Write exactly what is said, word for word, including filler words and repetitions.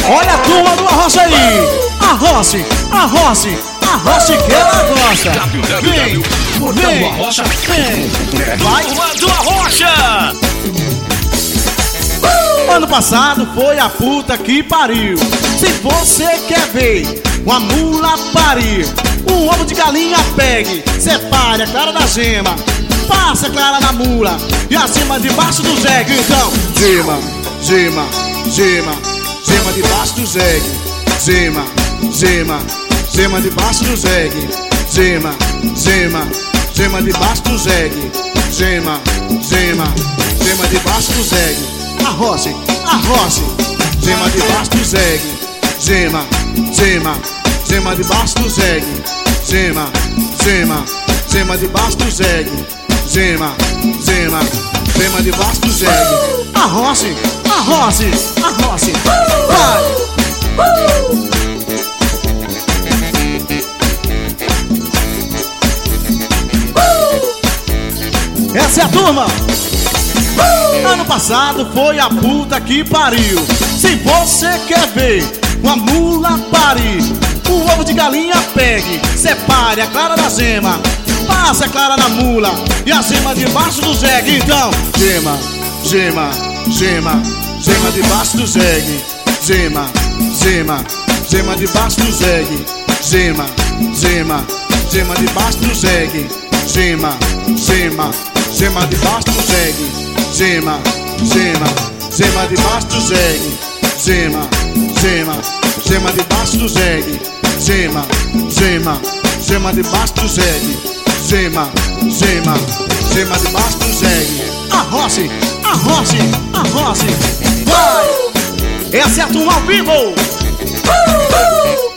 Olha a turma do Arrocha aí. Arroche, arroche, arroche que ela gosta. Vem, vem, Arrocha. vem. Vai. Turma do Arrocha. Ano passado foi a puta que pariu. Se você quer ver uma mula parir, um ovo de galinha pegue, separe a clara da gema, passa a clara na mula e acima debaixo do jegue. Então, gema, gema, gema, gema debaixo do jegue, gema, gema, gema debaixo do jegue, gema, gema, gema debaixo do jegue, gema, gema, gema debaixo do jegue. Arroche, arroche, gema debaixo do jegue, gema, gema, gema debaixo do jegue, gema, gema, gema debaixo do jegue, gema, gema, gema debaixo do jegue. Arroche, arroche, arroche, vai! Essa é a turma! Ano passado foi a puta que pariu. Se você quer ver uma mula parir, o ovo de galinha pegue, separe a clara da gema, passa a clara na mula e a gema debaixo do jegue. Então, gema, gema, gema, gema debaixo do jegue, gema, gema, gema debaixo do jegue, gema, gema, gema debaixo do jegue, gema, gema, gema debaixo do jegue. Gema, gema, gema debaixo do jegue, gema, gema, gema debaixo do jegue, gema, gema, gema debaixo do jegue, gema, gema, gema debaixo do jegue. Arroche, arroche, arroche, vai! Essa é a turma ao vivo!